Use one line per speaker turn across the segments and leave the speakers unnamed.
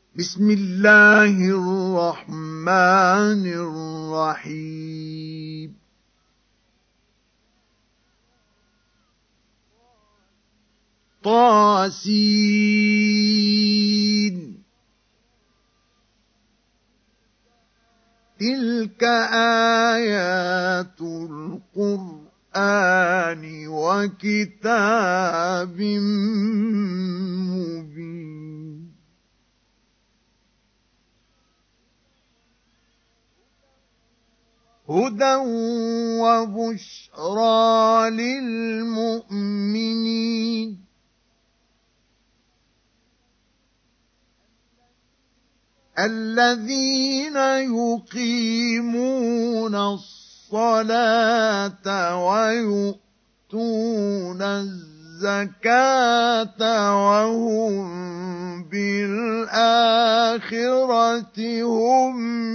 بسم الله الرحمن الرحيم طاسين تلك آيات القرآن وكتاب مبين هدى وبشرى للمؤمنين الذين يقيمون الصلاة ويؤتون الزكاة وهم بالآخرة هم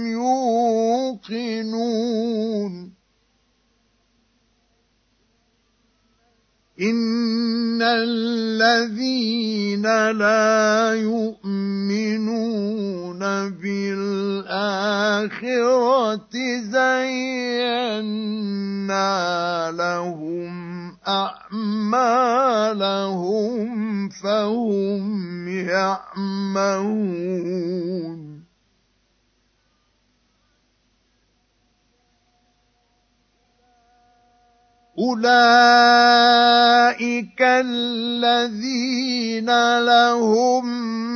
يوقنون إن الذين لا يؤمنون بالآخرة زينا لهم أعمالهم فهم يعمهون أولئك الذين لهم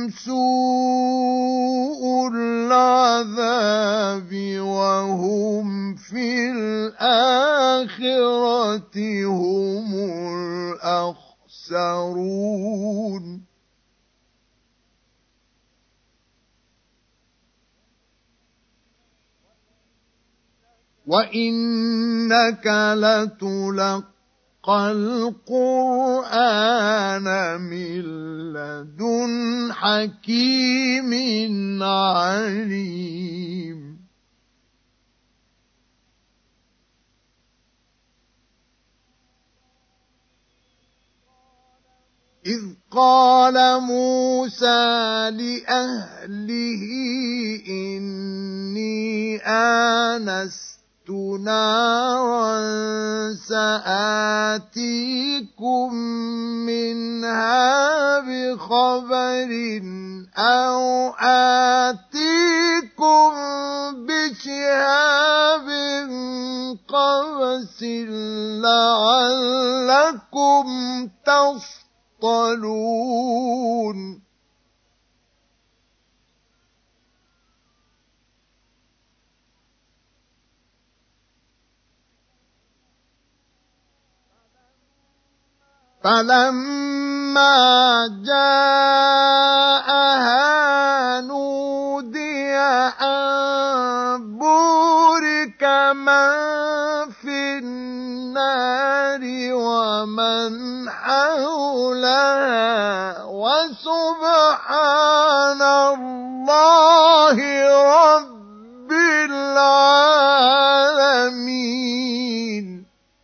سوء العذاب وهم في الآخرة هم الأخسرون وإنك لتلقى القرآن من لدن حكيم عليم إذ قال موسى لأهله إني آنست نارا سآتيكم منها بخبر أو آتيكم بشهاب قبس لعلكم تصطلون فلما جاءها نودي أن بورك من في النار ومن حولها وسبحان الله رب العالمين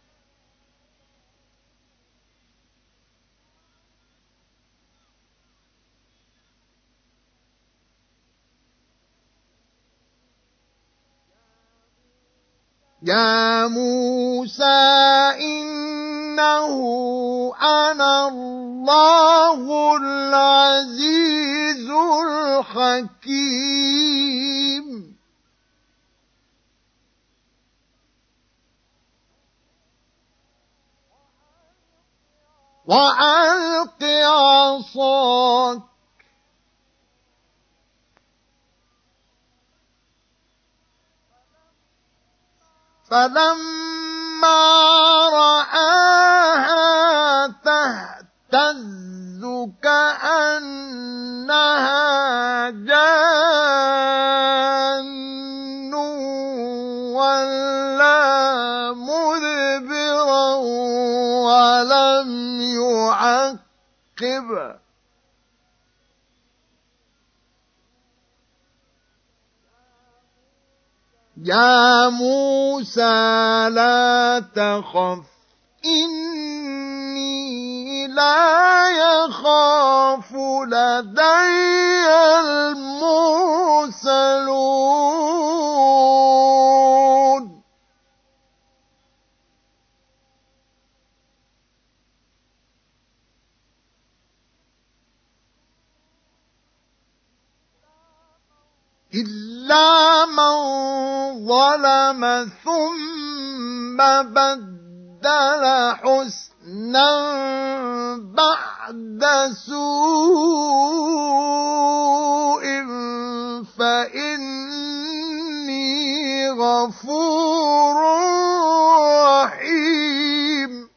يا موسى إنه أنا الله العزيز الحكيم وألق عصاك فلما رآها تهتز كأنها جان ولا مدبرا ولم يعقب يا موسى لا تخف إني لا يخاف لدي المرسلون إلا من ظلم ثم بدل حسنا بعد سوء فإني غفور رحيم.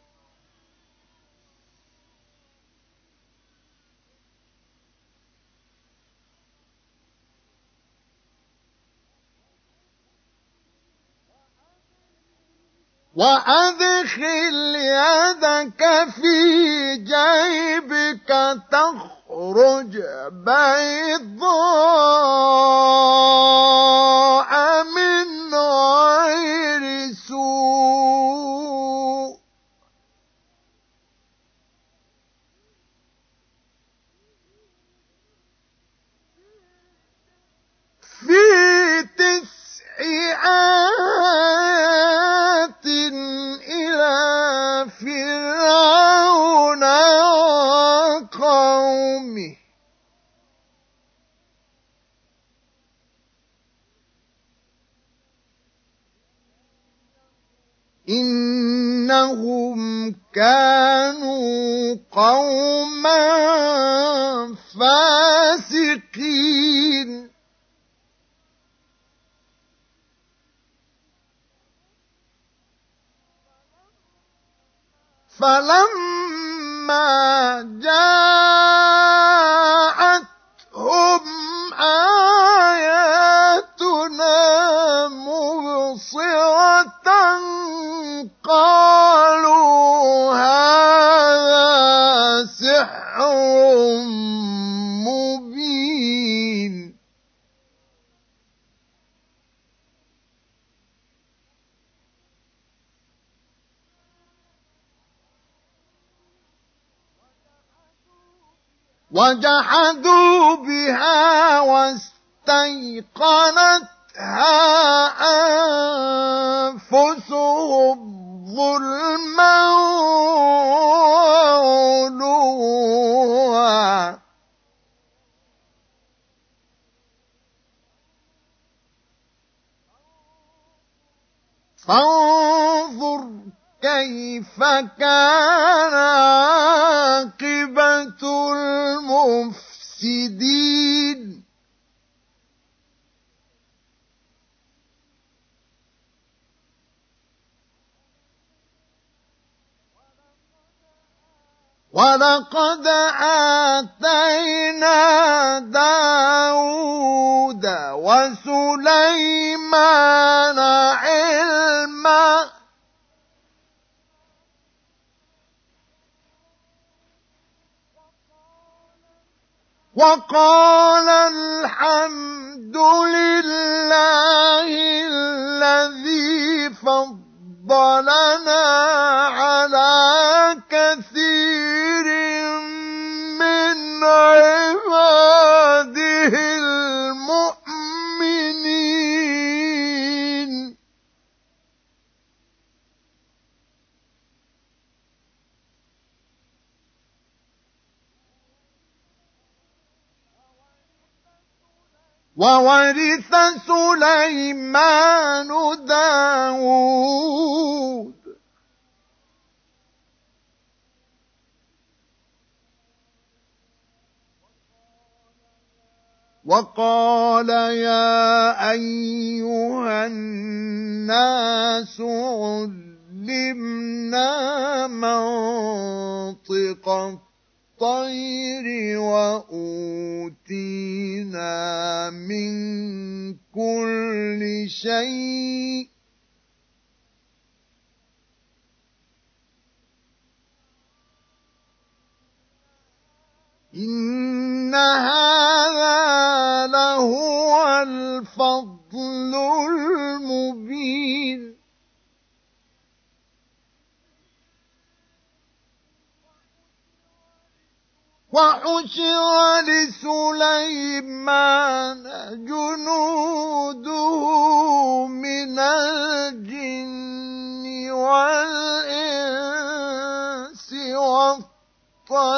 وأدخل يدك في جيبك تخرج بيضاء من غير سوء في 9 آيات إلى فرعون وقومه إنهم كانوا قوما فاسقين. فلما جاءتهم آياتنا مبصرة قالوا هذا سحر مبين. وجحدوا بها واستيقنتها أنفسهم ظلما وعلوا فانظر كيف كان عاقبة المفسدين. ولقد آتينا داود وسليمان علما وقال الحمد لله الذي فضلنا على كثير من عباده المؤمنين. وورث سليمان داود وقال يا أيها الناس علمنا منطق الطير وأوتينا من كل شيء إن هذا لهو الفضل المبين. وحشر لسليمان جنوده من الجن والإنس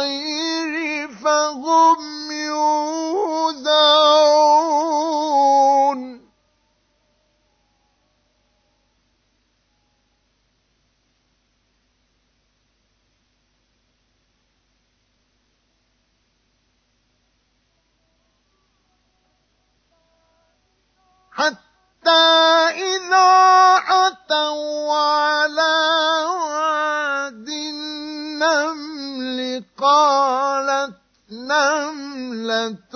والطير فهم يوزعون. حتى إذا أتوا على واد النمل قالت نملة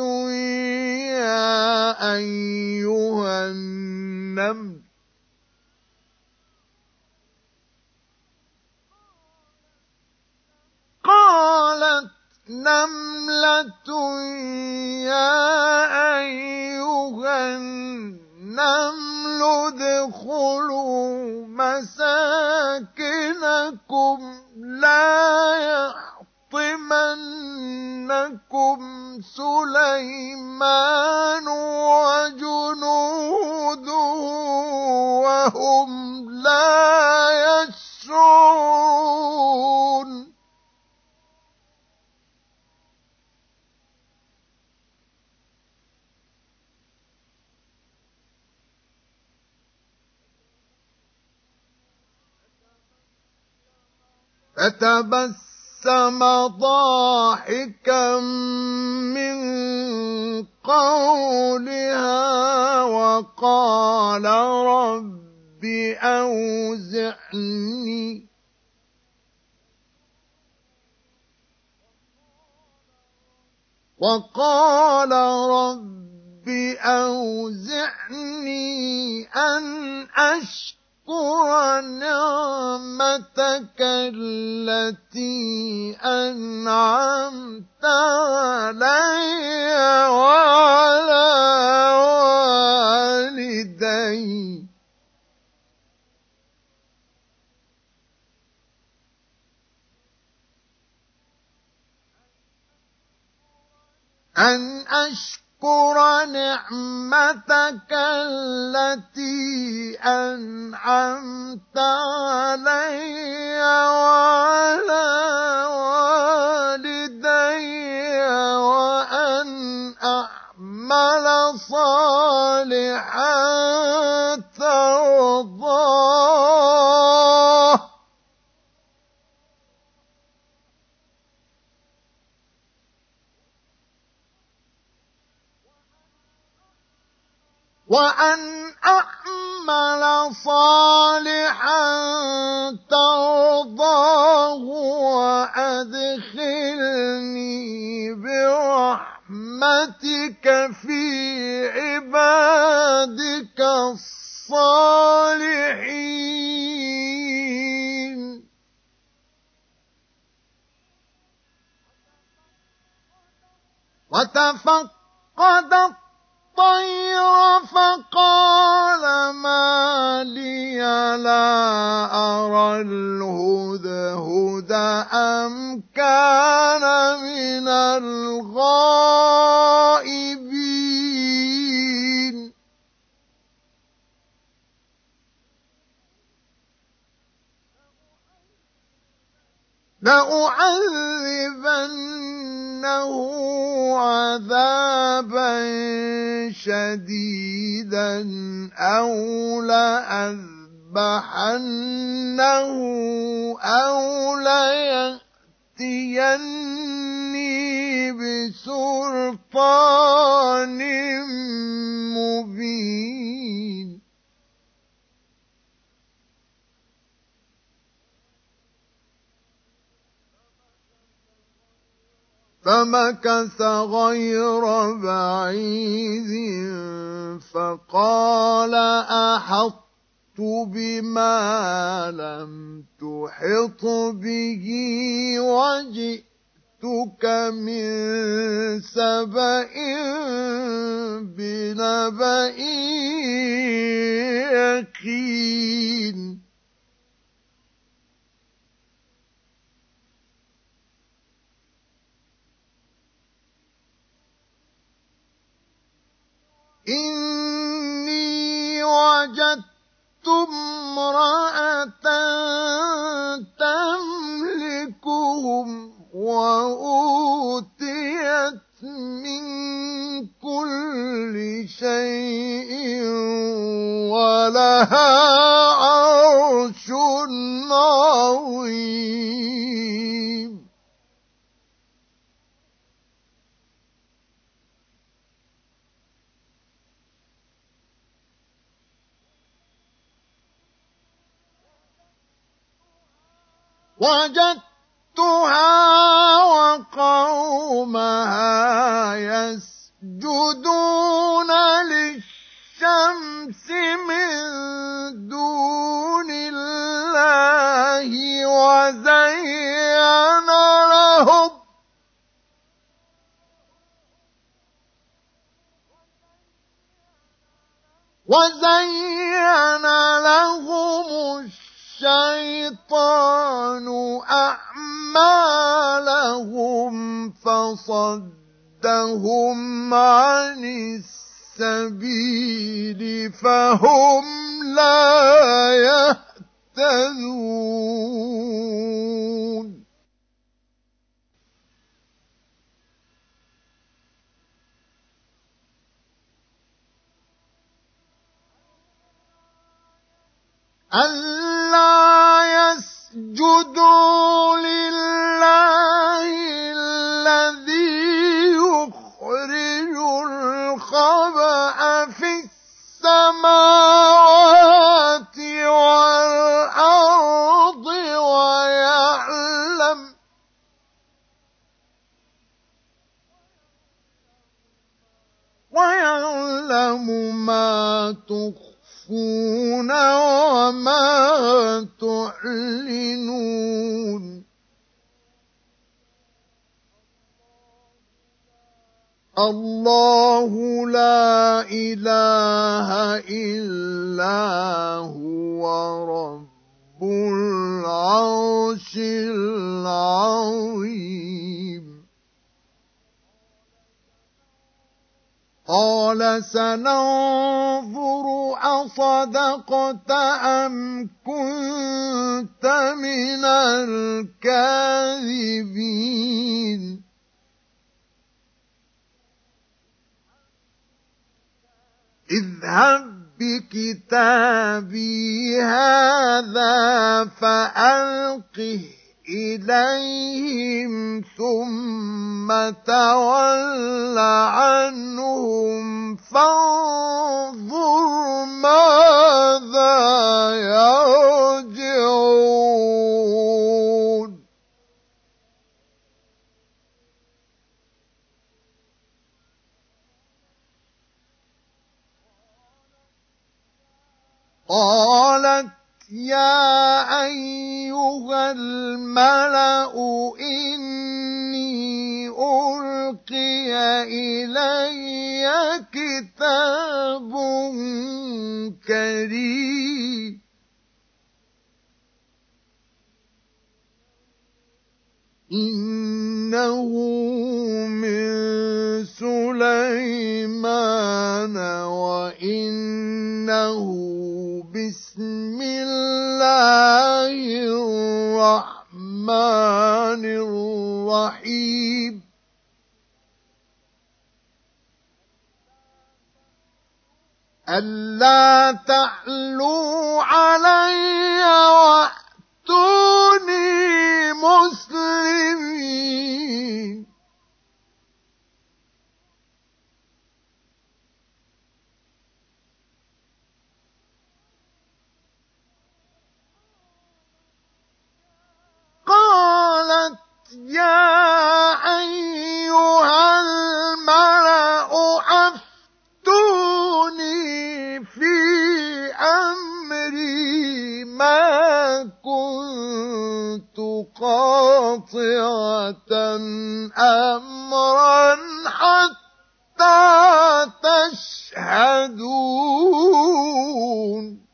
يا أيها النمل ادخلوا مساكنكم لا يحطمنكم سليمان وجنوده وهم لا يشعرون فتبسم ضاحكا من قولها وقال رب أوزعني أن أشكر نعمتك التي أنعمت علي وعلى والدي أن أشكر نعمتك التي أنعمت علي وعلى والدي وأن أعمل صالحا ترضاه وأدخلني برحمتك في عبادك الصالحين وتفقد الطير فقال ما لي لا أرى الهدهد أم كان من الغائبين لأعذبنه عذابا شديدا أو لأذبحنه أو ليأتيني بسلطان مبين فمكث غير بعيد فقال أحطت بما لم تحط به وجئتك من سبأ بنبأ يقين إني وجدت امرأة تملكهم وأوتيت من كل شيء ولها عرش عظيم وجدتها وقومها يسجدون للشمس من دون الله وزين لهم الشيطان أعمالهم فصدهم عن السبيل فهم لا يهتدون ألا يسجدوا لله الذي يخرج الخبأ في السماوات والأرض ويعلم ما تخفون وما تعلنون الله لا إله إلا هو رب العرش العظيم قال سننظر أصدقت أم كنت من الكاذبين اذهب بكتابي هذا فألقه إليهم ثم تول عنهم فانظر ماذا يرجعون قالت يا أيها الملأ إني ألقي إلي كتاب كريم إنه من سليمان وإنه بسم الله الرحمن الرحيم ألا تعلوا علي وأتوني مسلمين قالت يا أيها الملأ أفتوني في أمري ما كنت قاطعة أمرا حتى تشهدون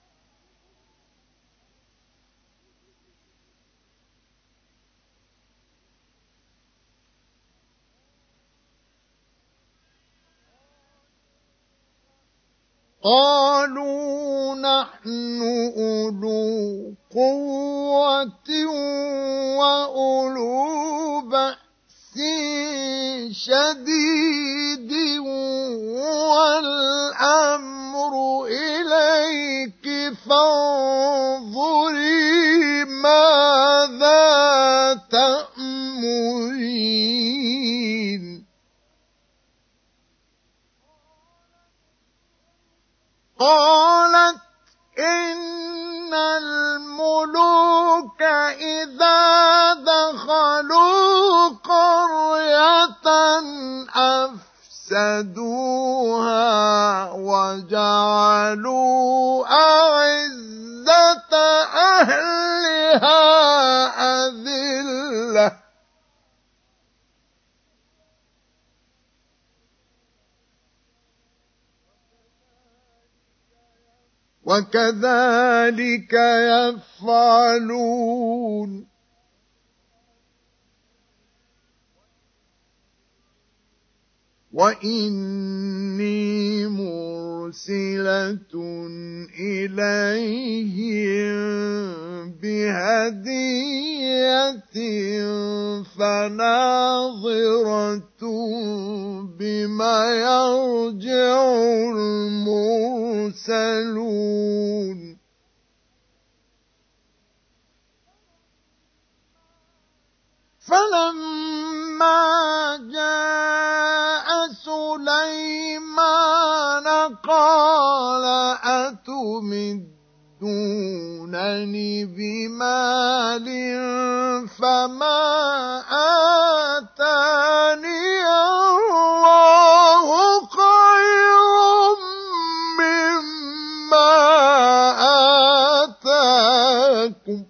قالوا نحن أولو قوة وأولو بأس شديد والأمر إليك فانظري ماذا تأمرين قالت إن الملوك إذا أفسدوها وجعلوا أعزة أهلها أذلة وكذلك يفعلون وإني مرسلة إليهم بهدية فناظرة بما يرجع المرسلون فلما جاء سليمان قال أتمدونني بمال فما آتاني الله خير مما آتاكم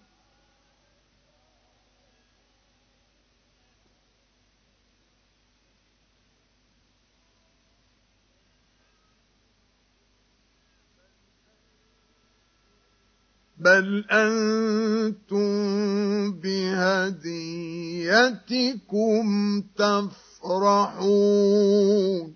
بل أنتم بهديتكم تفرحون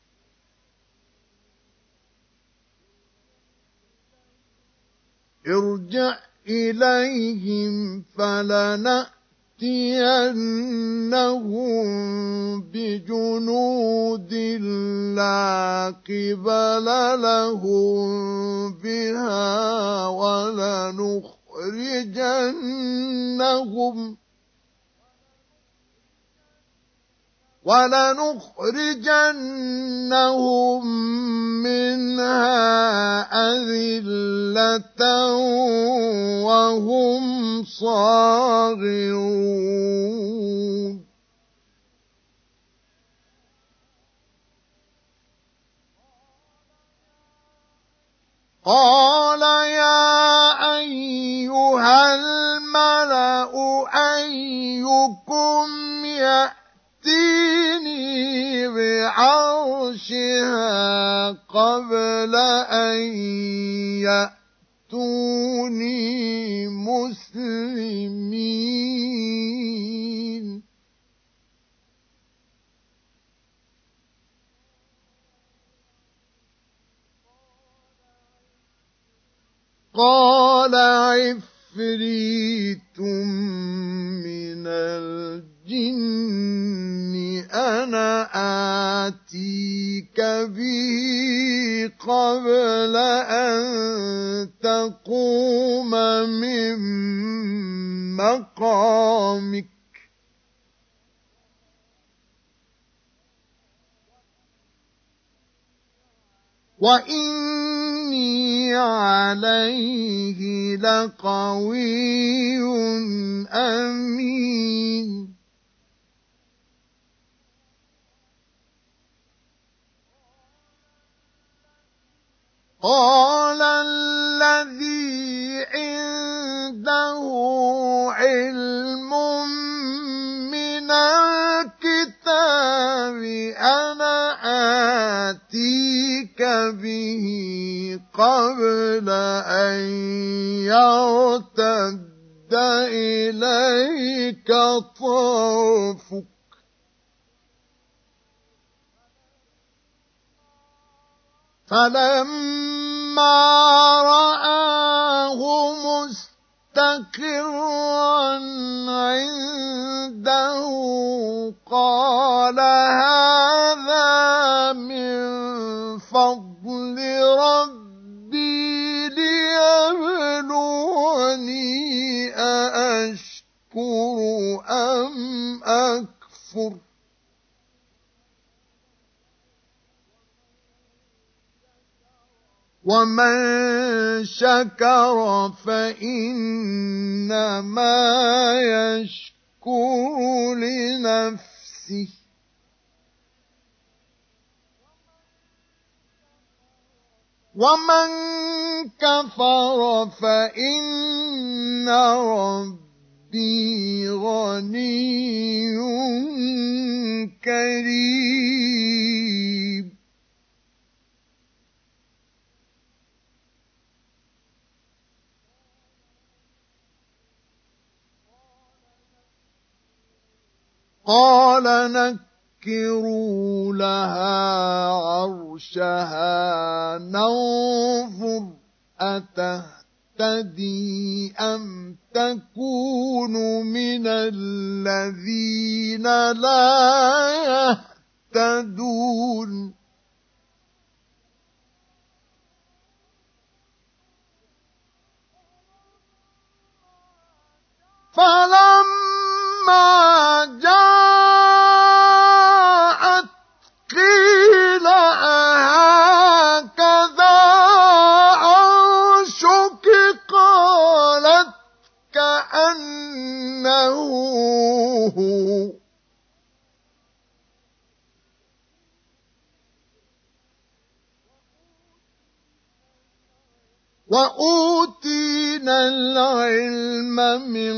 ارجع إليهم فلنأتينهم بجنود لا قبل لهم بها ولنخرجنهم منها أذلة وهم صاغرون قال يا أيها الملأ أيكم يأتيني بعرشها قبل أن يأتوني مسلمين قال عفريت من الجن أنا آتيك به قبل أن تقوم من مقامك وإني عليه لقوي أمين قال الذي عنده علم من الكتاب أنا آتيك به قبل أن يرتد إليك طرفك فلما رآه مستقرا عنده قال هذا من فضل ربي ليبلوني أأشكر أم أكفر ومن شكر فإنما يشكر لنفسه ومن كفر فإن ربي غني كريم. قال نكروا لها عرشها ننظر أتهتدي أم تكون من الذين لا يهتدون. فلما جاءت قيل أهكذا عرشك قالت كأنه هو. وأوتينا العلم من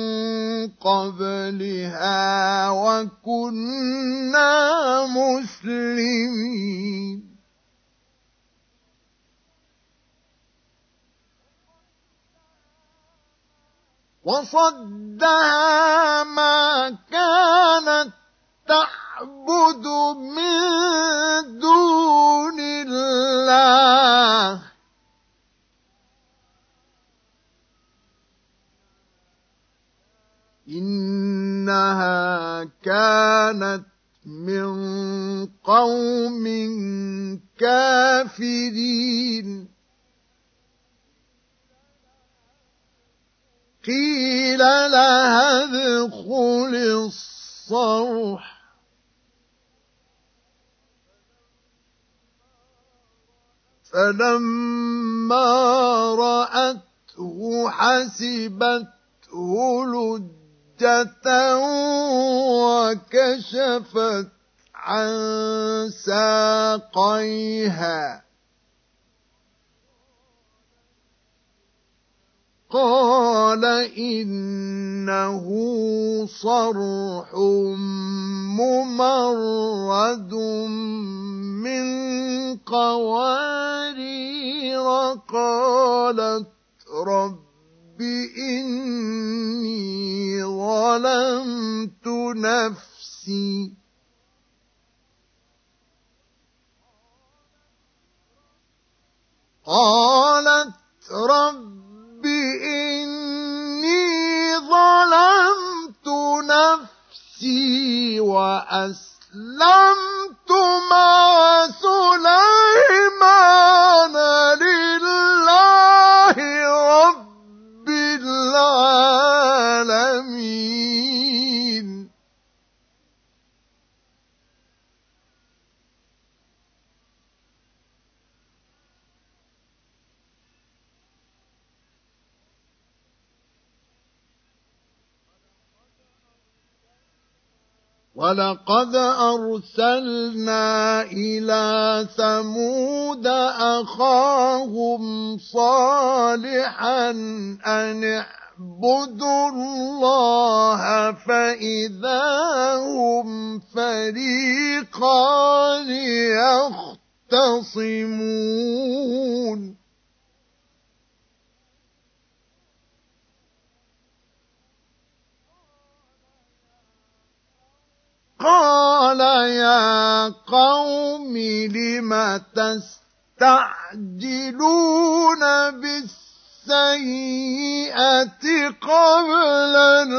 قبلها وكنا مسلمين. وصدها ما كانت تعبد من دون الله إنها كانت من قوم كافرين. قيل لها ادخل الصرح فلما رأته حسبته لجة وكشفت عن ساقيها قال إنه صرح ممرد من قوارير. قالت رب إني ظلمت نفسي قالت رب إني ظلمت نفسي وأسلمت مع سليمان لله رب العالمين. ولقد أرسلنا إلى ثمود أخاهم صالحا أن اعبدوا الله فإذا هم فريقان يختصمون. قال يا قوم لم تستعجلون بالسيئة قبل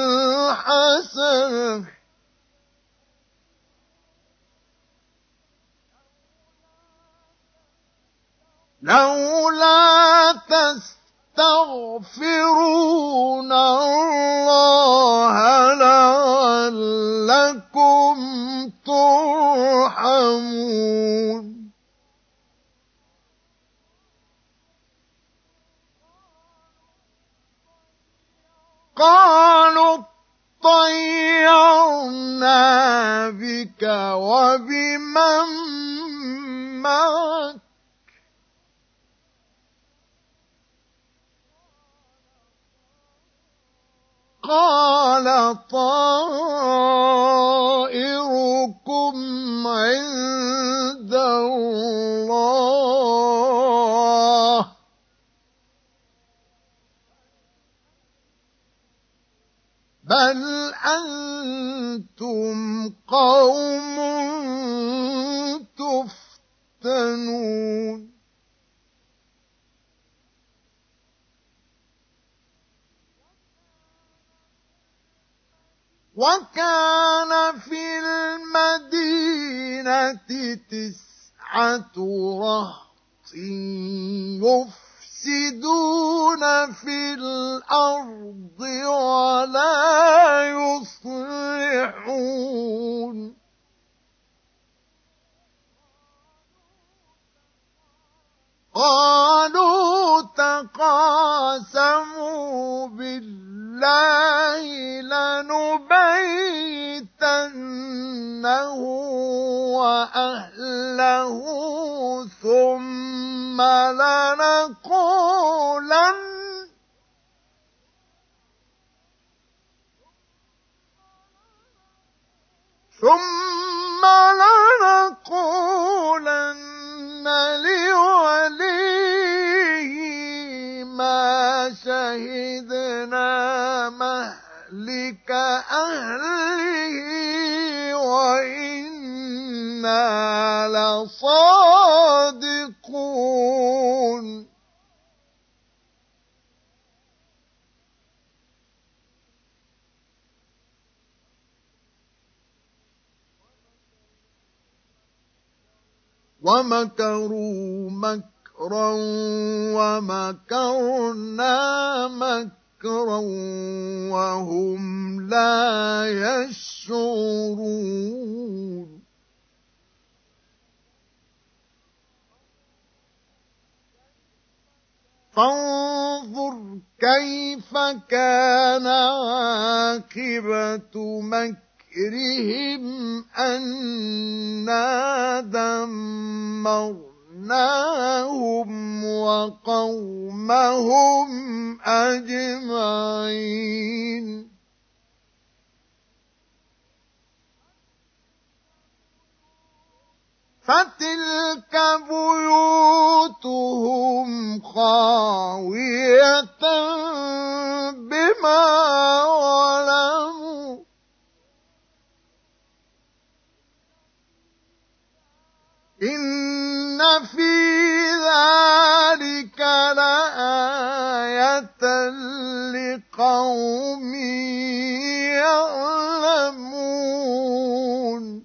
الحسنة لولا تستغفرون الله لعلكم ترحمون. قالوا طيرنا بك وبمن معك قال طائركم عند الله بل أنتم قوم تفتنون وكان في المدينة 9 رهط يفسدون في الأرض ولا يصلحون قالوا تقاسموا بالله لنبيتنه وأهله ثم لنقولن لوليه ما شهدنا مهلك أهله وإنا لصادقون ومكروا مكرا ومكرنا مكرا وهم لا يشعرون فانظر كيف كان عاقبة مكرهم أنا دمرناهم وقومهم أجمعين فتلك بيوتهم خاوية بما ظلموا إن في ذلك لآية لقوم يعلمون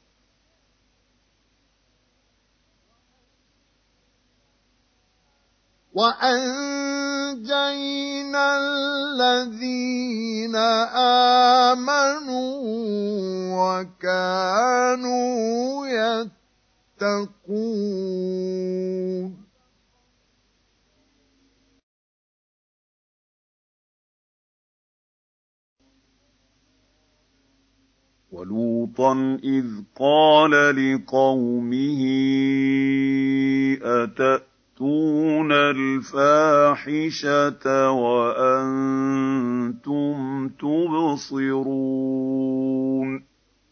وأنجينا الذين آمنوا وكانوا يتقون
ولوطا إذ قال لقومه أتأتون الفاحشة وأنتم تبصرون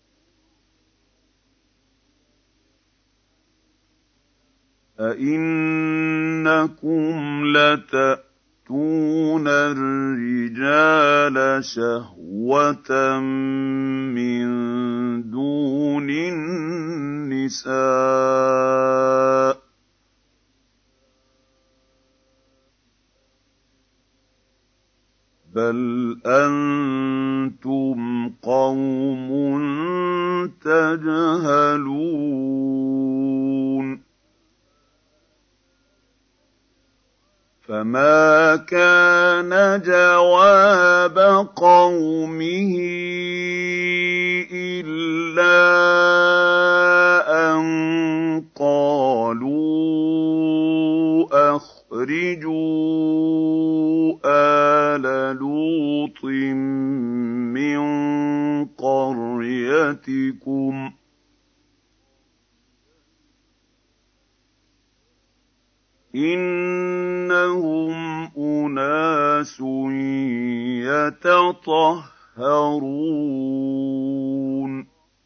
أئنكم لتأتون الرجال شهوة من دون النساء بل أنتم قوم تجهلون فما كان جواب قومه إلا أن قالوا أخرجوا آل لوط من قريتكم إنهم أناس يَتَطَهَّرُونَ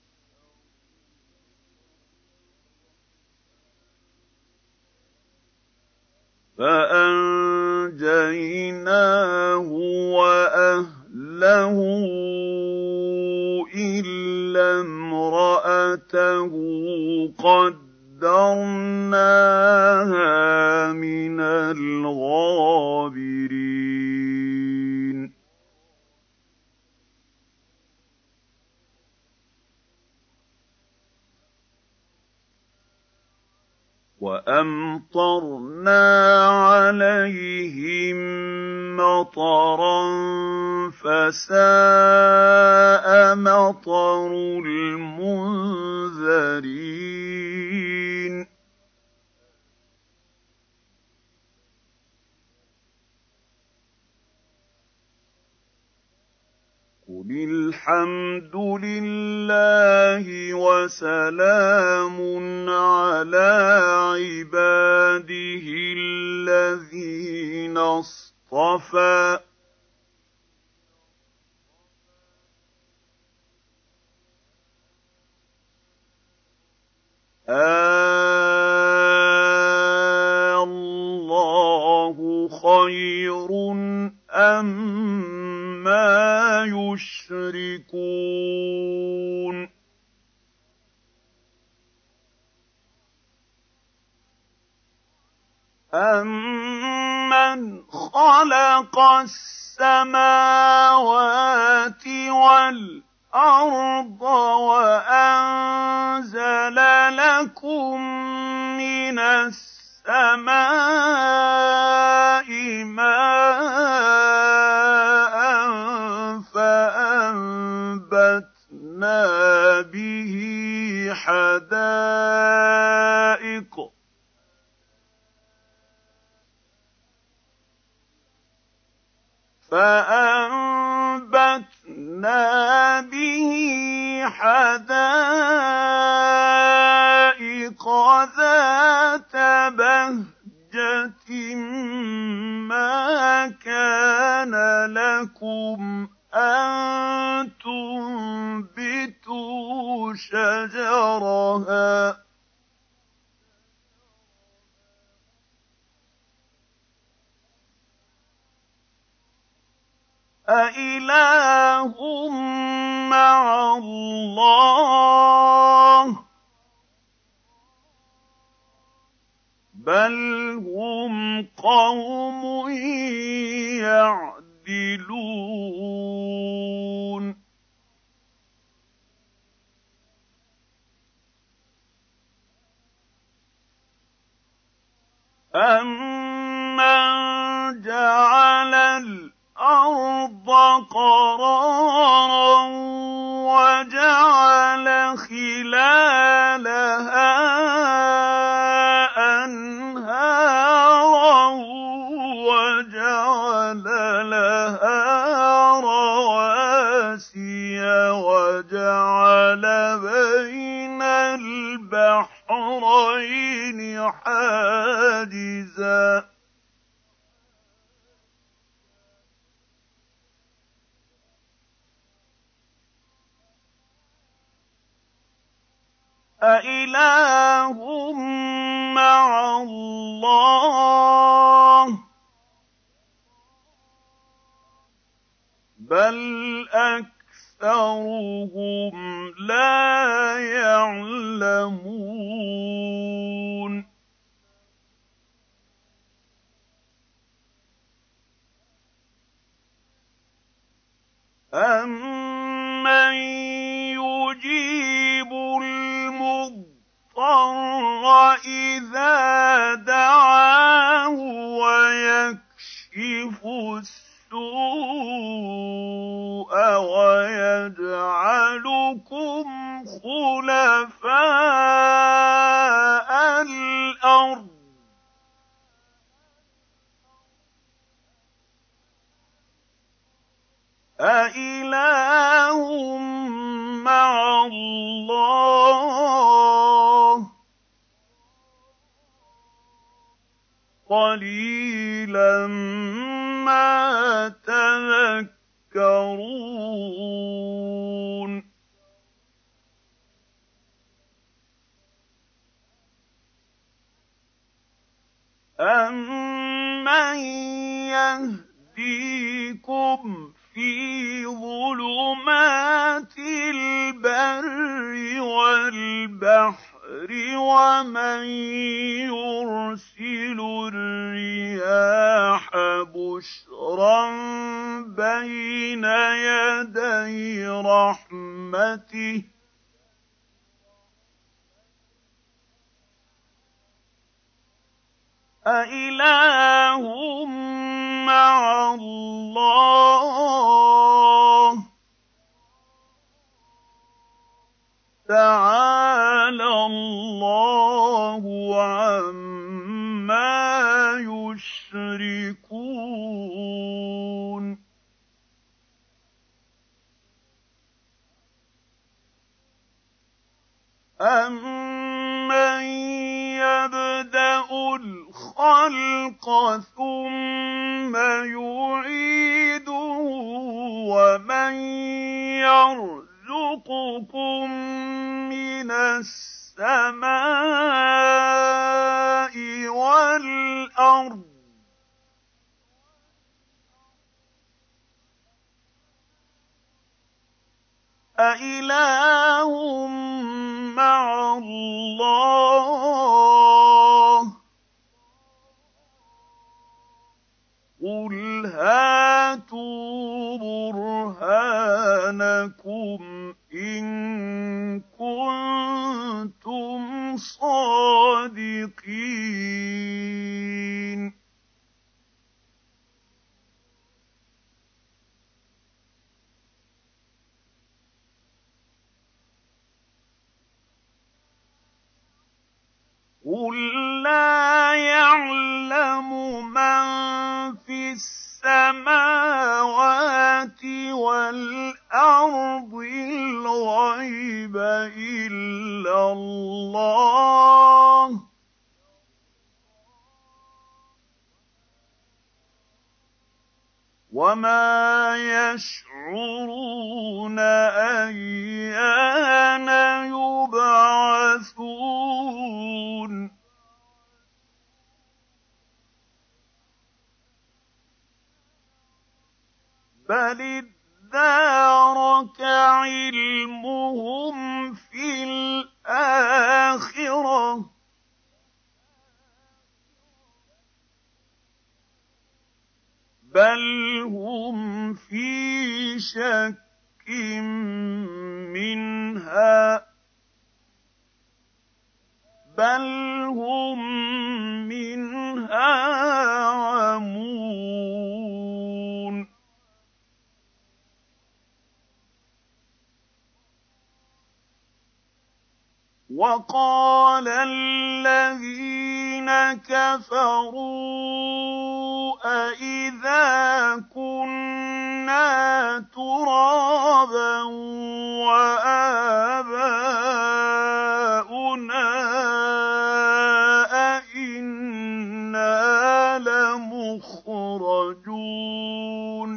فَأَنجَيْنَاهُ وَأَهْلَهُ إِلَّا امْرَأَتَهُ قَدَّرْنَاهَا مِنَ الْغَابِرِينَ وَأَمْطَرْنَا عَلَيْهِم مَّطَرًا ۖ فَسَاءَ مَطَرُ الْمُنذَرِينَ قُلِ الْحَمْدُ لِلَّهِ وَسَلَامٌ عَلَىٰ عِبَادِهِ الَّذِينَ اصْطَفَىٰ اللَّهُ خَيْرٌ أَمَّا يُشْرِكُونَ أَمَّنْ خَلَقَ السَّمَاوَاتِ وَالْأَرْضَ وَأَنزَلَ لَكُم مِّنَ السَّمَاءِ مَاءً فَأَنبَتْنَا بِهِ حَدَائِقَ ذَاتَ بَهْجَةٍ مَّا كَانَ لَكُمْ أَن تُنبِتُوا شَجَرَهَا ۗ أَإِلَٰهٌ مَّعَ اللَّهِ ۚ بَلْ هُمْ قَوْمٌ يَعْدِلُونَ أَمَّن جَعَلَ الْأَرْضَ قَرَارًا وَجَعَلَ خِلَالَهَا أَنْهَارًا وَجَعَلَ لَهَا رَوَاسِيَ وَجَعَلَ بَيْنَ الْبَحْرَيْنِ حَاجِزًا ۗ أإله مع الله ۚ بل أكثرهم لا يعلمون أَمَّن يُجِيبُ الْمُضْطَرَّ إِذَا دَعَاهُ وَيَكْشِفُ السُّوءَ وَيَجْعَلُكُمْ خُلَفَاءَ الْأَرْضِ ۗ أإله مع الله ۚ قَلِيلًا مَّا تَذَكَّرُونَ تذكرون أَمَّن يَهْدِيكُمْ فِي ظُلُمَاتِ الْبَرِّ وَالْبَحْرِ وَمَن يُرْسِلُ الرِّيَاحَ بُشْرًا بَيْنَ يَدَيْ رَحْمَتِهِ ۗ أَإِلَٰهٌ مَّعَ اللَّهِ ۚ تَعَالَى اللَّهُ عَمَّا يُشْرِكُونَ أَمَّن يَبْدَأُ الْخَلْقَ ثُمَّ يُعِيدُهُ وَمَن يَرْزُقُكُم مِّنَ السَّمَاءِ وَالْأَرْضِ ۚ أَإِلَٰهٌ مَّعَ اللَّهِ ۚ قُلْ هَاتُوا بُرْهَانَكُمْ إِن كُنتُمْ صَادِقِينَ قُل لَّا يَعْلَمُ مَن فِي السَّمَاوَاتِ وَالْأَرْضِ الْغَيْبَ إِلَّا اللَّهُ ۚ وَمَا يَشْعُرُونَ أَيَّانَ يُبْعَثُونَ بَلِ ادَّارَكَ عِلْمُهُمْ فِي الْآخِرَةِ ۚ بَلْ هُمْ فِي شَكٍّ مِّنْهَا عَمُونَ وَقَالَ الَّذِينَ كَفَرُوا أَإِذَا كُنَّا تُرَابًا وَآبَاؤُنَا أَإِنَّا لَمُخْرَجُونَ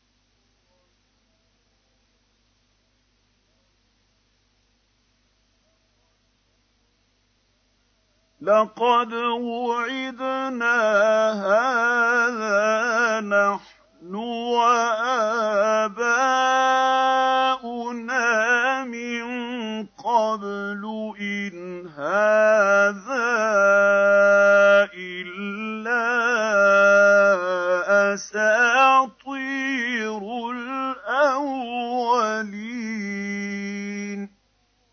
لَقَدْ وُعِدْنَا هَٰذَا نَحْنُ وَآبَاؤُنَا مِن قَبْلُ إِنْ هَٰذَا إِلَّا أَسَاطِيرُ الْأَوَّلِينَ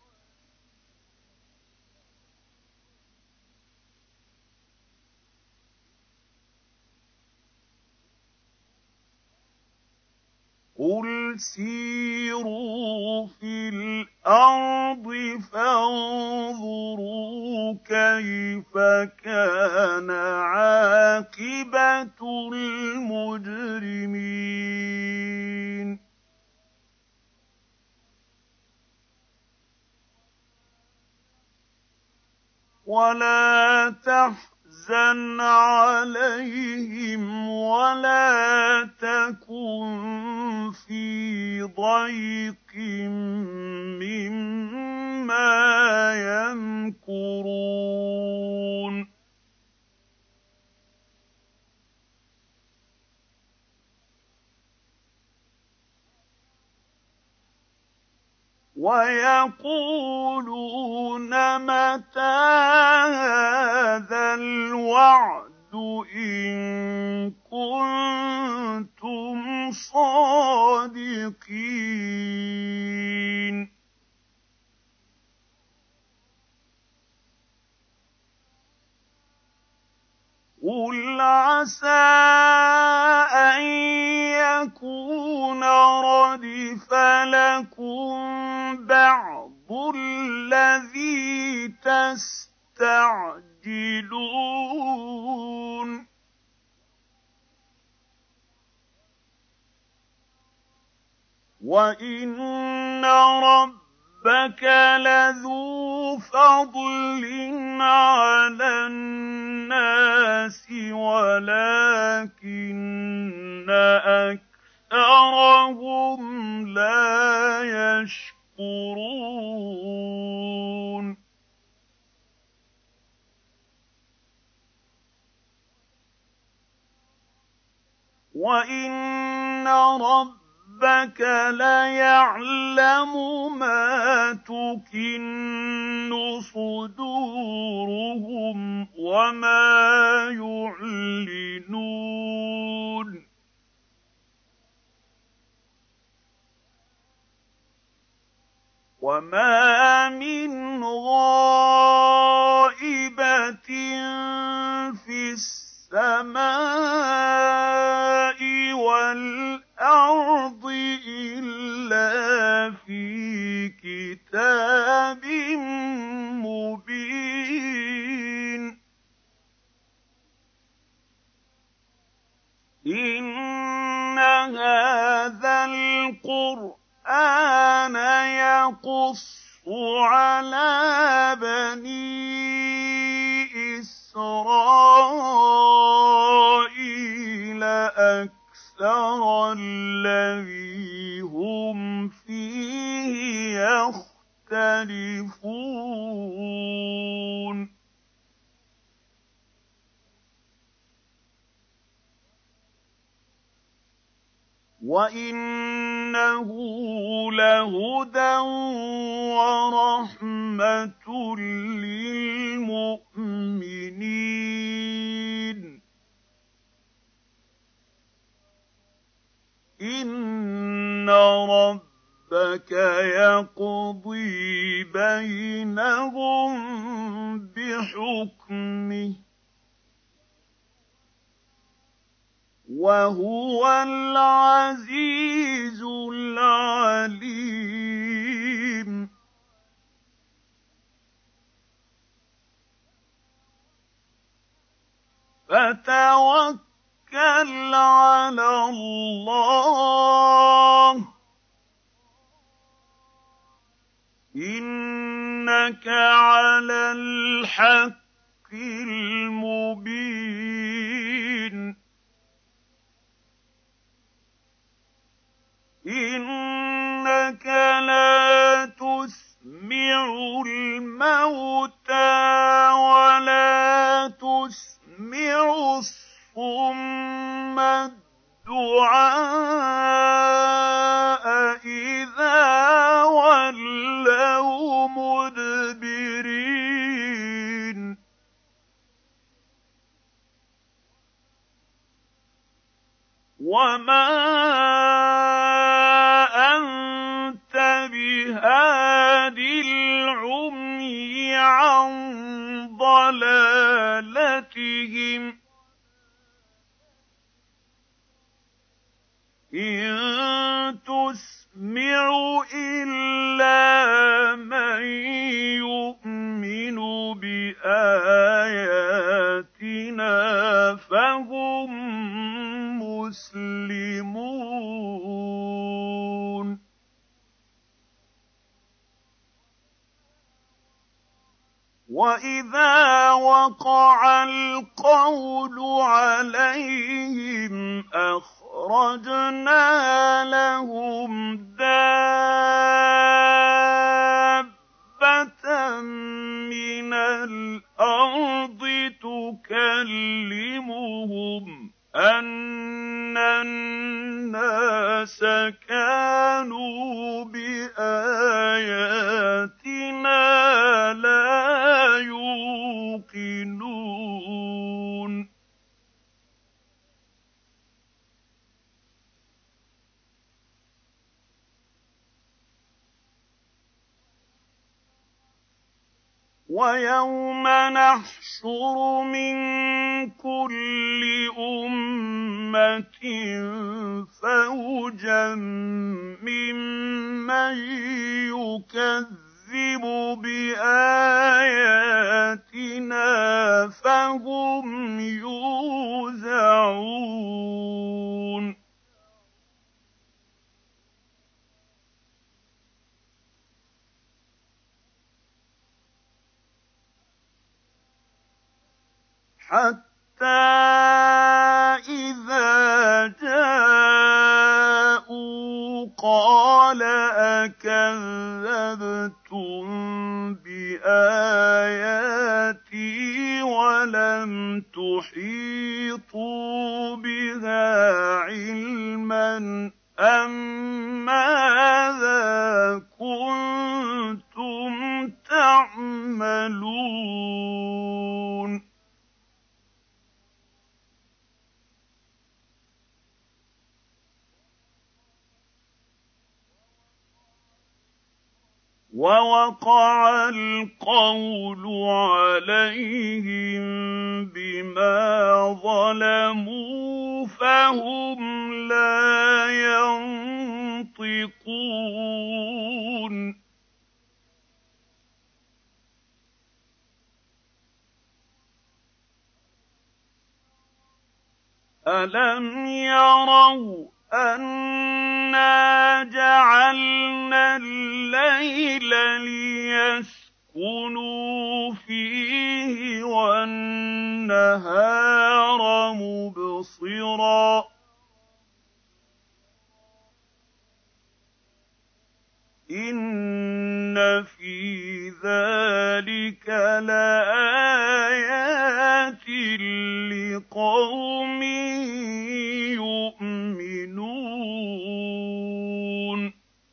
قُلْ سِيرُوا فِي الْأَرْضِ فَانظُرُوا كَيْفَ كَانَ عَاقِبَةُ الْمُجْرِمِينَ وَلَا تَحْزَنْ تَحْزَنْ عَلَيْهِمْ وَلَا تَكُن فِي ضَيْقٍ مِّمَّا يَمْكُرُونَ وَيَقُولُونَ مَتَىٰ هَٰذَا الْوَعْدُ إِن كُنتُمْ صَادِقِينَ قُلْ عَسَىٰ أَن يَكُونَ رَدِفَ لَكُم بَعْضُ الَّذِي تَسْتَعْجِلُونَ وَإِنَّ رَبَّكَ لَذُو فَضْلٍ عَلَى النَّاسِ وَلَٰكِنَّ أَكْثَرَهُمْ لَا يَشْكُرُونَ وَإِنَّ رَبَّكَ لَيَعْلَمُ مَا تُكِنُّ صُدُورُهُمْ وَمَا يُعْلِنُونَ وَمَا مِنْ غَائِبَةٍ فِي السَّمَاءِ وَالْأَرْضِ إِلَّا فِي كِتَابٍ مُّبِينٍ إِنَّ هَٰذَا الْقُرْآنَ يَقُصُّ عَلَىٰ بَنِي إِسْرَائِيلَ أَكْثَرَ الَّذِي هُمْ فِيهِ يَخْتَلِفُونَ وَإِنَّهُ لَهُدًى وَرَحْمَةٌ لِّلْمُؤْمِنِينَ إِنَّ رَبَّكَ يَقْضِي بَيْنَهُم بِحُكْمِهِ وَهُوَ الْعَزِيزُ الْعَلِيمُ فَتَوَكَّلْ عَلَى اللَّهِ ۖ إِنَّكَ عَلَى الْحَقِّ الْمُبِينِ إِنَّكَ لَا تُسْمِعُ الْمَوْتَىٰ وَلَا تُسْمِعُ الصُّمَّ الدُّعَاءَ إِذَا وَلَّوْا مُدْبِرِينَ وَمَا أَنتَ بِهَادِ الْعُمْيِ عَن ضَلَالَتِهِمْ ۖ إِن تُسْمِعُ إِلَّا مَن يُؤْمِنُ بِآيَاتِنَا فَهُم وَإِذَا وَقَعَ الْقَوْلُ عَلَيْهِمْ أَخْرَجْنَا لَهُمْ دَابَّةً مِّنَ الْأَرْضِ تُكَلِّمُهُمْ أَنَّ النَّاسَ كَانُوا بِآيَاتِنَا لَا يُوقِنُونَ وَيَوْمَ نَحْشُرُ مِن كُلِّ أُمَّةٍ فَوْجًا مِّمَّن يُكَذِّبُ بِآيَاتِنَا فَهُمْ يُوزَعُونَ حَتَّىٰ إِذَا جَاءُوا قَالَ أَكَذَّبْتُم بِآيَاتِي وَلَمْ تُحِيطُوا بِهَا عِلْمًا أَمَّاذَا كُنتُمْ تَعْمَلُونَ وَوَقَعَ الْقَوْلُ عَلَيْهِم بِمَا ظَلَمُوا فَهُمْ لَا يَنطِقُونَ أَلَمْ يَرَوْا أَنَّا جَعَلْنَا اللَّيْلَ لِيَسْكُنُوا فِيهِ وَالنَّهَارَ مُبْصِرًا إِنَّ فِي ذَلِكَ لَآيَاتٍ لِّقَوْمٍ يُؤْمِنُونَ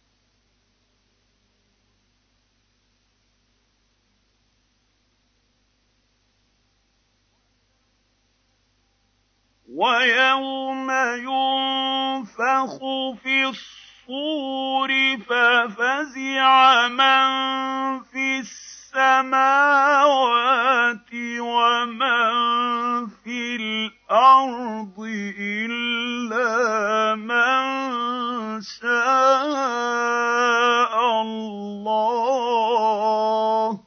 وَيَوْمَ يُنفَخُ فِي الصُّورِ فَفَزِعَ مَن فِي السَّمَاوَاتِ وَمَن فِي الْأَرْضِ إِلَّا مَن شَاءَ اللَّهُ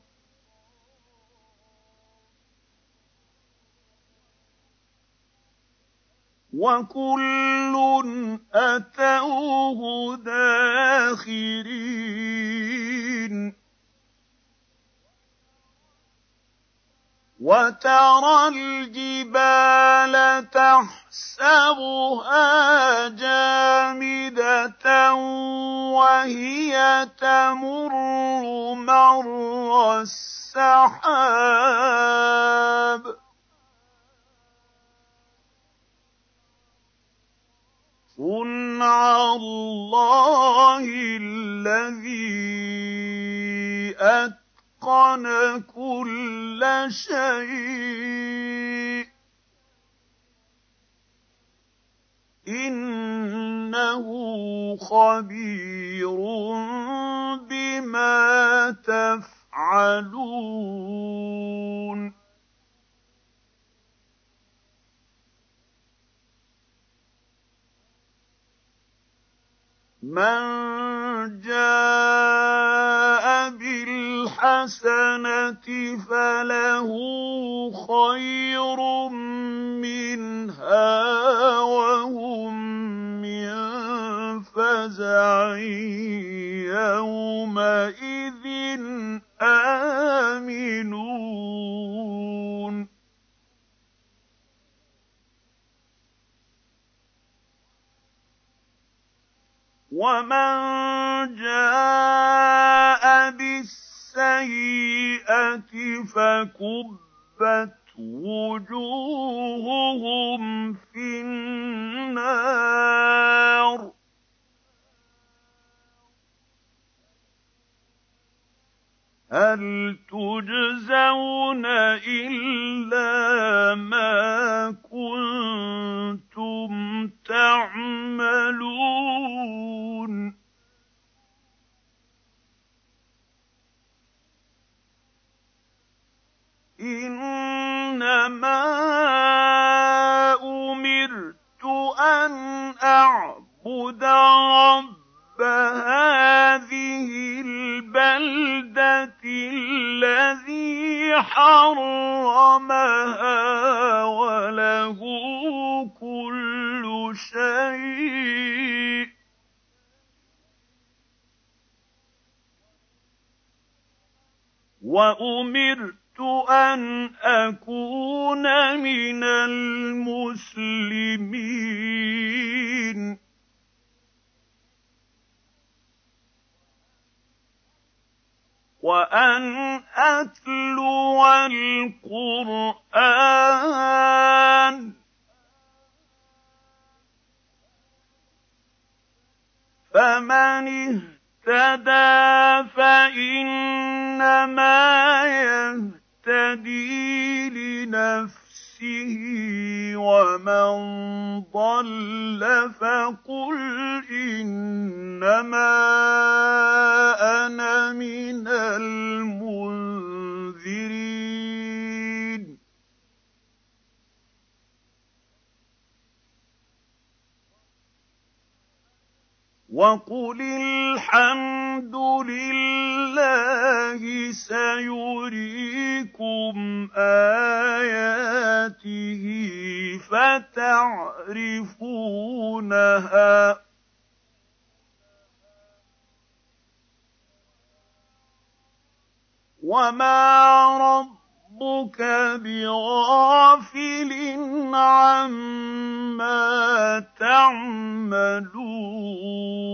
وَكُلٌّ أَتَوْهُ دَاخِرِينَ وَتَرَى الْجِبَالَ تَحْسَبُهَا جَامِدَةً وَهِيَ تَمُرُّ مَرَّ السَّحَابِ صُنْعَ اللَّهِ الَّذِي أَتْقَنَ كُلَّ شَيْءٍ ۚ إِنَّهُ خَبِيرٌ بِمَا تَفْعَلُونَ مَن جَاءَ بِالْحَسَنَةِ فَلَهُ خَيْرٌ مِّنْهَا وَهُم مِّن فَزَعٍ يَوْمَئِذٍ آمِنُونَ ومن جاء بالسيئة فكبت وجوههم في النار هل تجزون إلا ما كنتم تعملون إنما أمرت أن أعبد رب هذه البلدة الذي حرمها وله كل شيء وأمرت أن أكون من المسلمين وأن أتلو القرآن فمن اهتدى فإنما يهتدي لنفسه ومن ضل فقل إنما أنا من المنذرين وقل الحمد لله سيريكم آياته فتعرفونها وما ربك بغافل عما تعملون